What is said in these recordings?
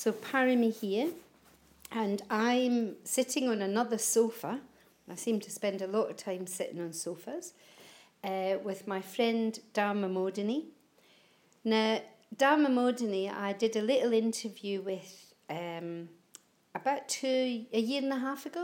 So Parami here, and I'm sitting on another sofa. I seem to spend a lot of time sitting on sofas with my friend Dharma Modini. Now, Dharma Modini, I did a little interview with about a year and a half ago,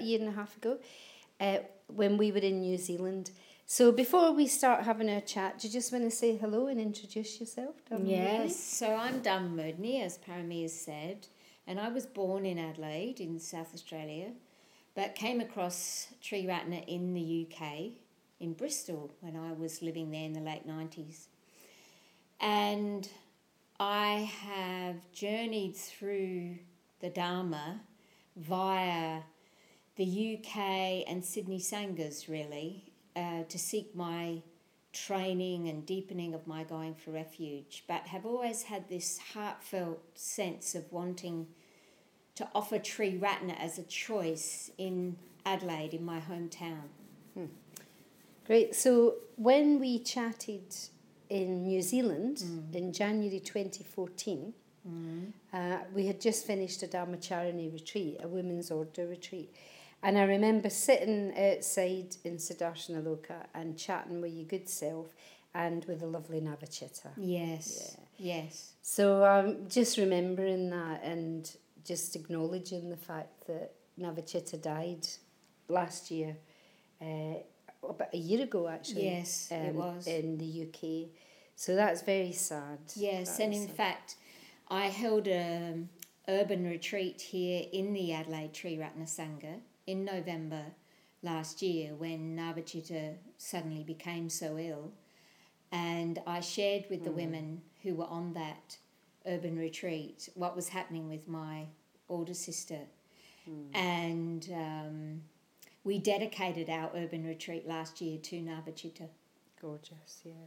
when we were in New Zealand. So before we start having our chat, do you just want to say hello and introduce yourself, Dharma Yes, Modini? so I'm Dharma Modini, as Parami has said, and I was born in Adelaide in South Australia, but came across Triratna in the UK, in Bristol, when I was living there in the late 90s. And I have journeyed through the Dharma via the UK and Sydney Sanghas, really, to seek my training and deepening of my going for refuge, but have always had this heartfelt sense of wanting to offer Triratna as a choice in Adelaide, in my hometown. Great. So when we chatted in New Zealand in January 2014, we had just finished a Dharmacharani retreat, a women's order retreat. And I remember sitting outside in Sudarshana Loka and chatting with your good self and with the lovely Navachita. Yes, yes. So I'm just remembering that and just acknowledging the fact that Navachita died last year, about a year ago actually. Yes, it was. In the UK. So that's very sad. Yes, and in fact, I held an urban retreat here in the Adelaide Triratna Sangha in November last year when Navachita suddenly became so ill. And I shared with the women who were on that urban retreat what was happening with my older sister. And we dedicated our urban retreat last year to Navachita. Gorgeous, yeah.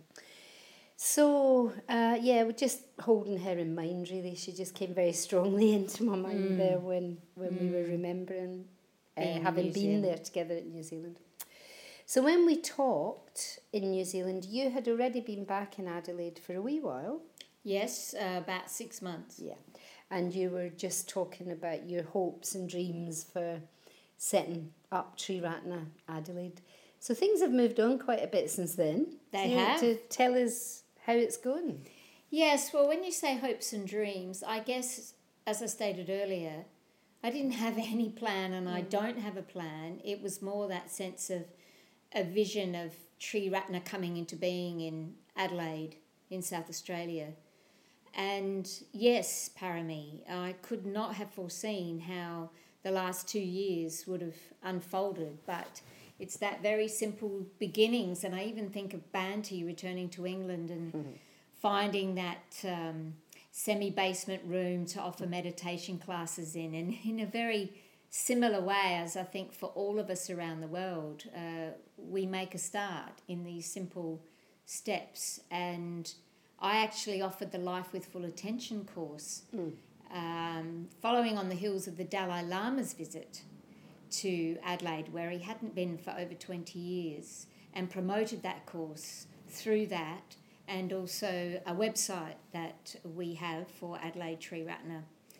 So, we're just holding her in mind, really. She just came very strongly into my mind there when we were remembering having been there together in New Zealand. So when we talked in New Zealand, you had already been back in Adelaide for a wee while. Yes, about 6 months. Yeah. And you were just talking about your hopes and dreams for setting up Triratna Adelaide. So things have moved on quite a bit since then. They Do you want have. to tell us how it's going? Yes, well, when you say hopes and dreams, I guess, as I stated earlier, I didn't have any plan and I don't have a plan. It was more that sense of a vision of Triratna coming into being in Adelaide, in South Australia. And yes, Parami, I could not have foreseen how the last 2 years would have unfolded, but it's that very simple beginnings. And I even think of Banty returning to England and finding that semi-basement room to offer meditation classes in, and in a very similar way as I think for all of us around the world, we make a start in these simple steps. And I actually offered the Life with Full Attention course, following on the heels of the Dalai Lama's visit to Adelaide, where he hadn't been for over 20 years, and promoted that course through that, and also a website that we have for Adelaide Triratna.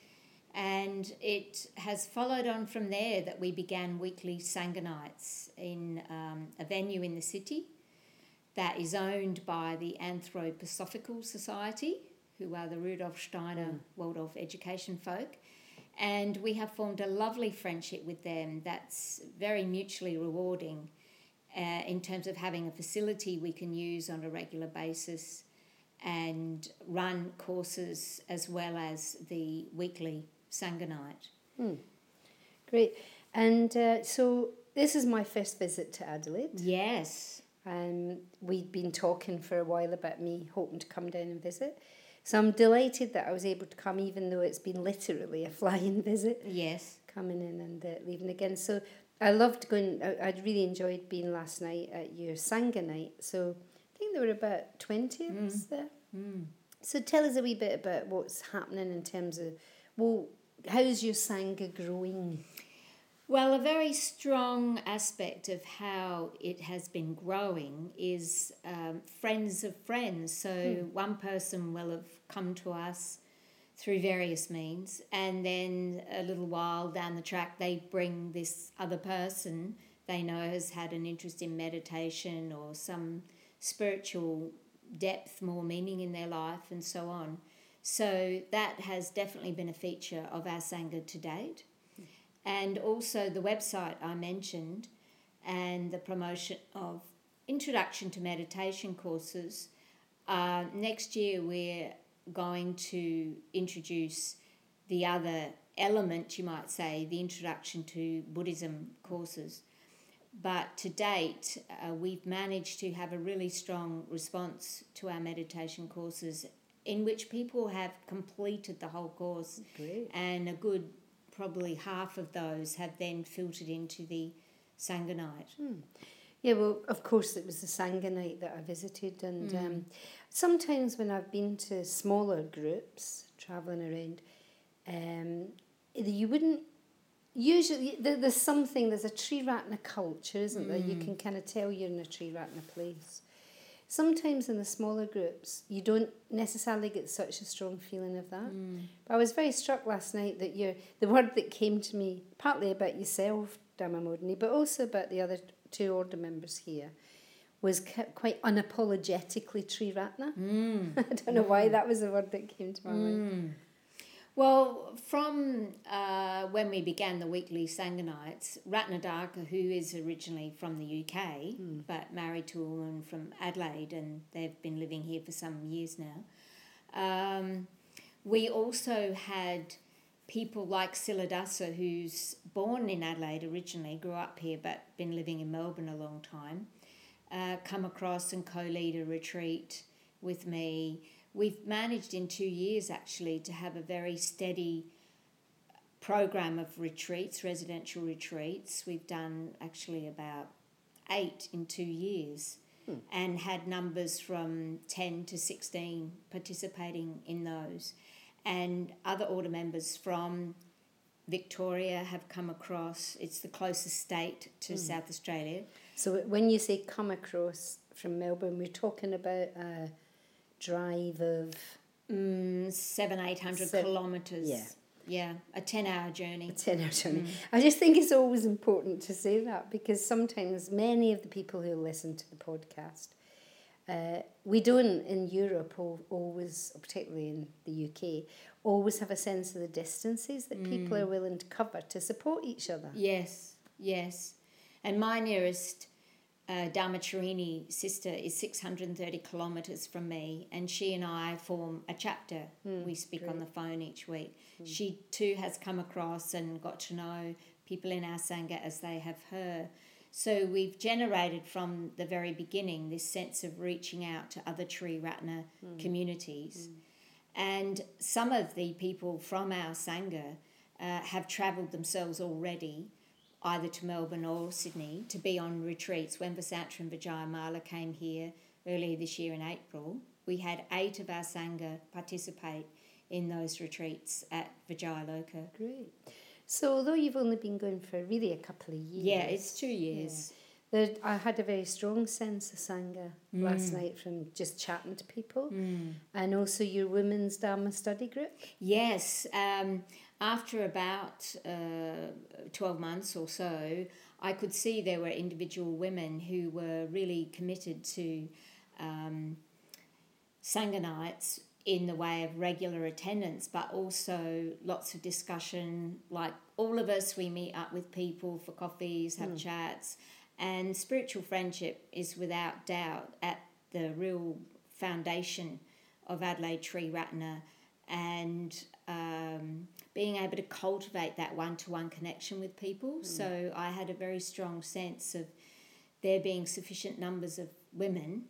And it has followed on from there that we began weekly Sangha nights in a venue in the city that is owned by the Anthroposophical Society, who are the Rudolf Steiner Waldorf education folk. And we have formed a lovely friendship with them that's very mutually rewarding in terms of having a facility we can use on a regular basis and run courses as well as the weekly Sangha night. Great. And so this is my first visit to Adelaide. Yes. We'd been talking for a while about me hoping to come down and visit. So I'm delighted that I was able to come, even though it's been literally a flying visit. Yes. Coming in and leaving again. So I loved going. I really enjoyed being last night at your Sangha night. So I think there were about 20 of us there. So tell us a wee bit about what's happening in terms of, well, how's your Sangha growing? Well, a very strong aspect of how it has been growing is friends of friends. So one person will have come to us through various means, and then a little while down the track they bring this other person they know has had an interest in meditation or some spiritual depth, more meaning in their life, and so on. So that has definitely been a feature of our Sangha to date. And also the website I mentioned and the promotion of introduction to meditation courses. Next year we're going to introduce the other element, you might say, the introduction to Buddhism courses. But to date, we've managed to have a really strong response to our meditation courses in which people have completed the whole course. Great. And a good probably half of those have then filtered into the Sangha night. Yeah, well, of course, it was the Sangha night that I visited, and sometimes when I've been to smaller groups travelling around, you wouldn't usually. There's a Triratna culture, isn't there? You can kind of tell you're in a Triratna place. Sometimes in the smaller groups, you don't necessarily get such a strong feeling of that. But I was very struck last night that the word that came to me, partly about yourself, Dhamma-Modini, but also about the other two order members here, was quite unapologetically Triratna. I don't know why that was the word that came to my mind. Well, from when we began the weekly Sangha nights, Ratnadaka, who is originally from the UK, but married to a woman from Adelaide, and they've been living here for some years now, we also had people like Siladasa, who's born in Adelaide originally, grew up here but been living in Melbourne a long time, come across and co-lead a retreat with me. We've managed in 2 years actually to have a very steady program of retreats, residential retreats. We've done actually about 8 in 2 years and had numbers from 10 to 16 participating in those. And other order members from Victoria have come across. It's the closest state to South Australia. So when you say come across from Melbourne, we're talking about a drive of 700-800 kilometres. Yeah, a 10-hour journey. A 10-hour journey. I just think it's always important to say that, because sometimes many of the people who listen to the podcast, we don't in Europe always, particularly in the UK, always have a sense of the distances that people are willing to cover to support each other. Yes. And my nearest Dharmacharini sister is 630 kilometres from me, and she and I form a chapter. We speak on the phone each week. She too has come across and got to know people in our Sangha as they have her. So we've generated from the very beginning this sense of reaching out to other Triratna communities. And some of the people from our Sangha have travelled themselves already, either to Melbourne or Sydney, to be on retreats. When Vasantra and Vijayamala came here earlier this year in April, we had 8 of our Sangha participate in those retreats at Vijayaloka. Great. So although you've only been going for really a couple of years... Yeah, it's 2 years. Yeah, I had a very strong sense of Sangha last night from just chatting to people. And also your women's Dharma study group. Yes. After about 12 months or so, I could see there were individual women who were really committed to Sangha nights in the way of regular attendance, but also lots of discussion. Like all of us, we meet up with people for coffees, have chats, and spiritual friendship is without doubt at the real foundation of Adelaide Triratna, and being able to cultivate that one-to-one connection with people. So I had a very strong sense of there being sufficient numbers of women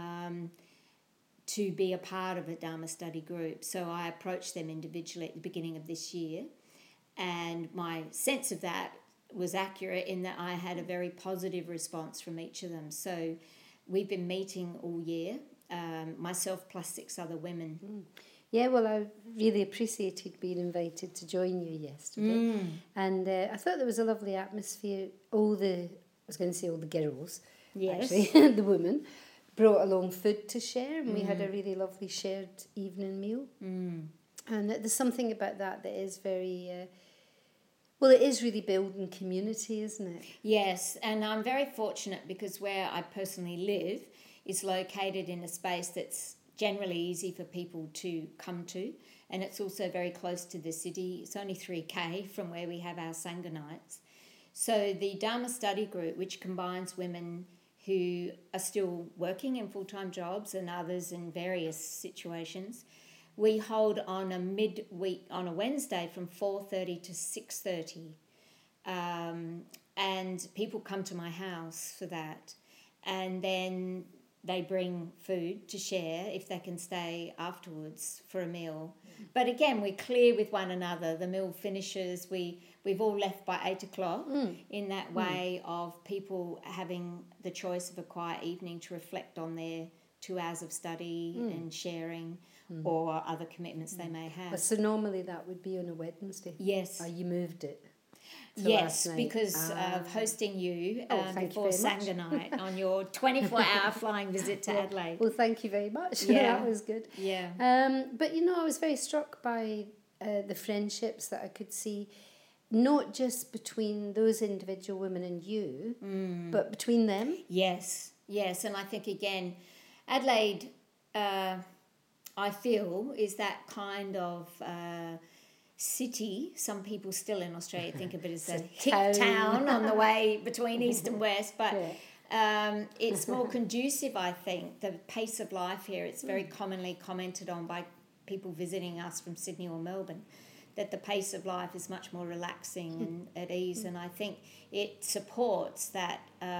to be a part of a Dharma study group. So I approached them individually at the beginning of this year, and my sense of that was accurate in that I had a very positive response from each of them. So we've been meeting all year, myself plus 6 other women. Yeah, well, I really appreciated being invited to join you yesterday. And I thought there was a lovely atmosphere. All the girls, actually, the women, brought along food to share, and we had a really lovely shared evening meal. And there's something about that is very, well, it is really building community, isn't it? Yes, and I'm very fortunate because where I personally live is located in a space that's generally easy for people to come to, and it's also very close to the city. It's only 3K from where we have our Sangha nights. So the Dharma Study Group, which combines women who are still working in full-time jobs and others in various situations, we hold on a midweek, on a Wednesday from 4:30 to 6:30. And people come to my house for that. And then they bring food to share if they can stay afterwards for a meal. But again, we're clear with one another. The meal finishes, we've all left by 8 o'clock in that way of people having the choice of a quiet evening to reflect on their 2 hours of study and sharing or other commitments they may have. So normally that would be on a Wednesday. Yes. You moved it. Yes, because of hosting you before Sangha night on your 24-hour flying visit to Adelaide. Well, thank you very much. Yeah. That was good. Yeah. But, I was very struck by the friendships that I could see, not just between those individual women and you, but between them. Yes, and I think, again, Adelaide, I feel, is that kind of... city. Some people still in Australia think of it as a hick town on the way between east and west, but it's more conducive, I think. The pace of life here, it's very commonly commented on by people visiting us from Sydney or Melbourne, that the pace of life is much more relaxing and at ease, and I think it supports that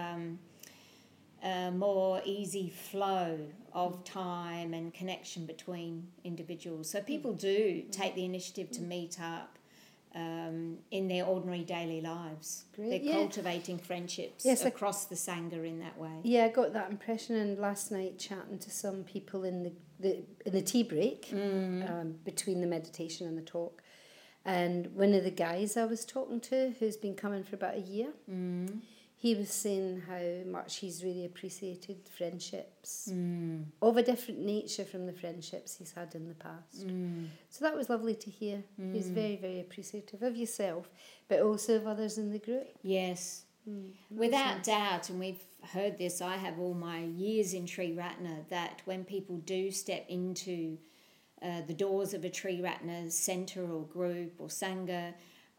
more easy flow of time and connection between individuals. So people do take the initiative to meet up in their ordinary daily lives. Great. They're cultivating friendships across the Sangha in that way. Yeah, I got that impression, and last night chatting to some people in the tea break between the meditation and the talk, and one of the guys I was talking to, who's been coming for about a year, he was saying how much he's really appreciated friendships of a different nature from the friendships he's had in the past. So that was lovely to hear. He's very, very appreciative of yourself, but also of others in the group. Yes. Without doubt, and we've heard this, I have all my years in Triratna, that when people do step into the doors of a Triratna centre or group or Sangha,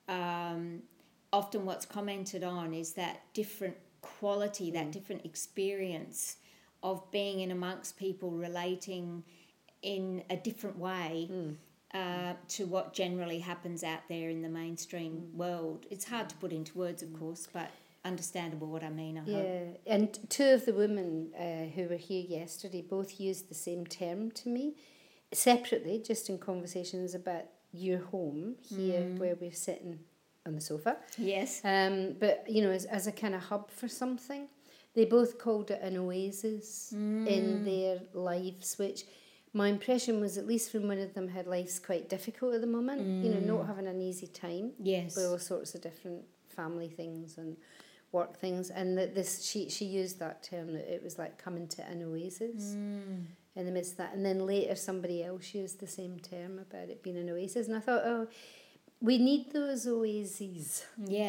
often what's commented on is that different quality, that different experience of being in amongst people, relating in a different way to what generally happens out there in the mainstream world. It's hard to put into words, of course, but understandable what I mean, I hope. And two of the women who were here yesterday both used the same term to me, separately, just in conversations about your home here where we're sitting on the sofa. Yes. But, as a kind of hub for something. They both called it an oasis in their lives, which my impression was, at least from one of them, had life's quite difficult at the moment, not having an easy time. Yes. With all sorts of different family things and work things. And that she used that term, that it was like coming to an oasis in the midst of that. And then later somebody else used the same term about it being an oasis. And I thought, we need those oases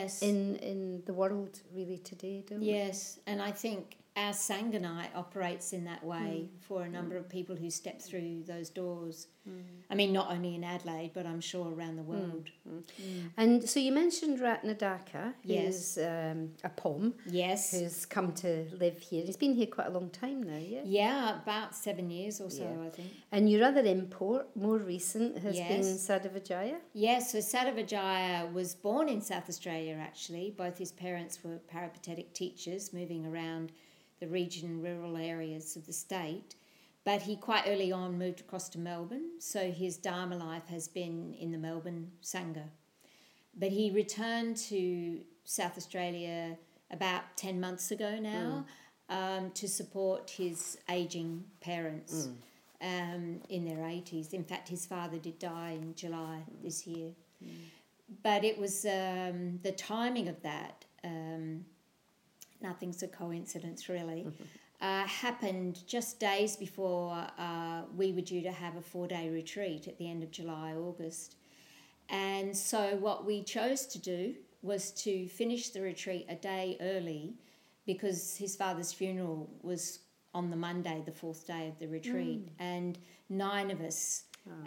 in the world really today, don't we? Yes, and I think our Sangha night operates in that way for a number of people who step through those doors. I mean, not only in Adelaide, but I'm sure around the world. And so you mentioned Ratnadaka, who's a POM, who's come to live here. He's been here quite a long time now, yeah? Yeah, about 7 years or so, I think. And your other import, more recent, has been Sadhavajaya? Yes, so Sadhavajaya was born in South Australia, actually. Both his parents were peripatetic teachers moving around the region, rural areas of the state. But he quite early on moved across to Melbourne, so his Dharma life has been in the Melbourne Sangha. But he returned to South Australia about 10 months ago now to support his ageing parents in their 80s. In fact, his father did die in July this year. But it was the timing of that, nothing's a coincidence really, happened just days before we were due to have a 4-day retreat at the end of July, August. And so what we chose to do was to finish the retreat a day early, because his father's funeral was on the Monday, the 4th day of the retreat. And 9 of us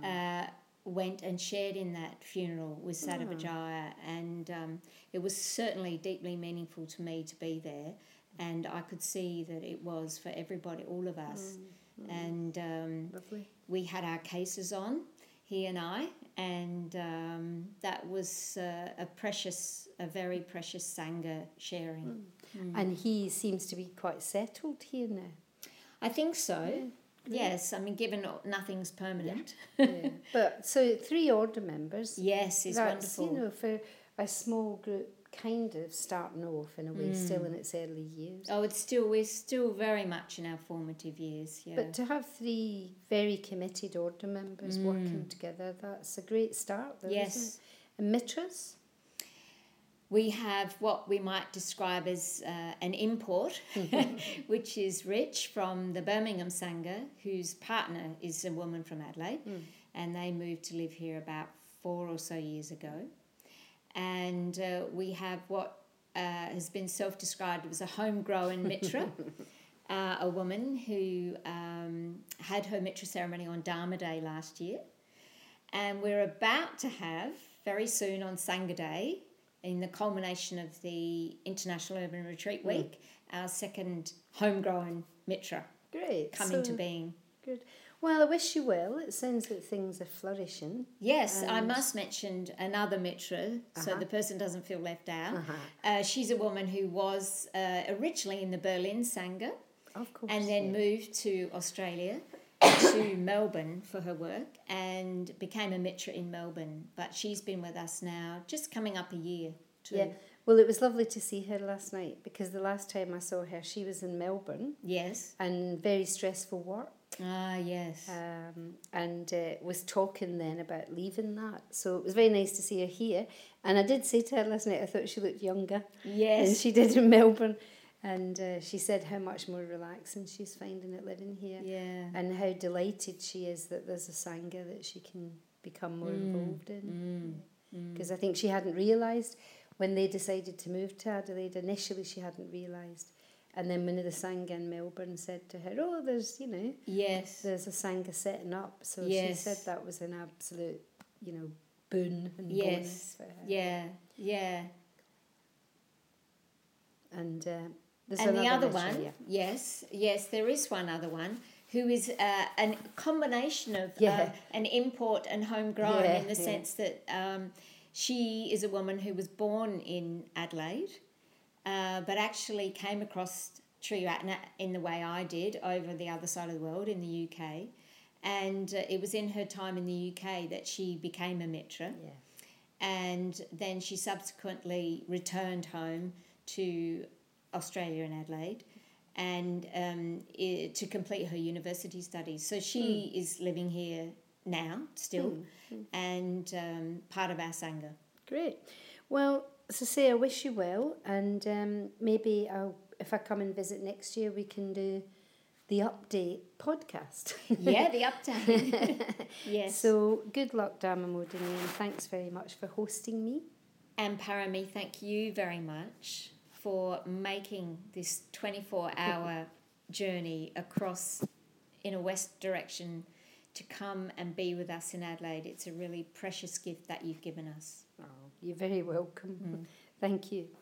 went and shared in that funeral with Sada Vijaya, and it was certainly deeply meaningful to me to be there, and I could see that it was for everybody, all of us. And Lovely. we had our cases on, he and I, and that was a very precious Sangha sharing. And he seems to be quite settled here now. I think so. Yes, I mean, given nothing's permanent. Yeah. But so 3 order members. Yes, it's That's, wonderful. you know, for a small group, kind of starting off in a way, still in its early years. Oh, we're still very much in our formative years, yeah. But to have 3 very committed order members working together, that's a great start, though, Yes. isn't it? And mitras? We have what we might describe as an import, which is Rich from the Birmingham Sangha, whose partner is a woman from Adelaide, and they moved to live here about 4 or so years ago. And we have what has been self-described as a homegrown mitra, a woman who had her mitra ceremony on Dharma Day last year. And we're about to have, very soon on Sangha Day, in the culmination of the International Urban Retreat Week, our second homegrown mitra Great. coming to being. Good. Well, I wish you well. It sounds like things are flourishing. Yes, I must mention another mitra, so the person doesn't feel left out. She's a woman who was originally in the Berlin Sangha, Of course. and then moved to Australia, to Melbourne for her work, and became a mitra in Melbourne. But she's been with us now, just coming up a year. Yeah. Well, it was lovely to see her last night, because the last time I saw her, she was in Melbourne. Yes. And very stressful work. Ah, yes. And was talking then about leaving that. So it was very nice to see her here. And I did say to her last night, I thought she looked younger Yes. than she did in Melbourne. And she said how much more relaxing she's finding it living here. Yeah. And how delighted she is that there's a Sangha that she can become more involved in. Because I think she hadn't realised when they decided to move to Adelaide, initially she hadn't realised. And then one of the Sangha in Melbourne said to her, oh, there's, you know, Yes. there's a Sangha setting up. So Yes. she said that was an absolute, you know, boon and Yes. bonus for her. Yeah. Yeah. And there's And the another other mission, one, yeah. yes, there is one other one who is a combination of Yeah. an import and homegrown, Yeah, in the yeah. sense that she is a woman who was born in Adelaide, but actually came across Triratna in the way I did over the other side of the world in the UK. And it was in her time in the UK that she became a mitra. Yeah. And then she subsequently returned home to Australia and Adelaide, and to complete her university studies. So she is living here now still, and part of our Sangha. Great. Well, as I say, I wish you well, and maybe if I come and visit next year, we can do the update podcast. Yeah, the update. Yes. So good luck, Dharma Modini, and thanks very much for hosting me. And Parami, thank you very much for making this 24-hour journey across in a west direction to come and be with us in Adelaide. It's a really precious gift that you've given us. Oh, you're very welcome. Thank you.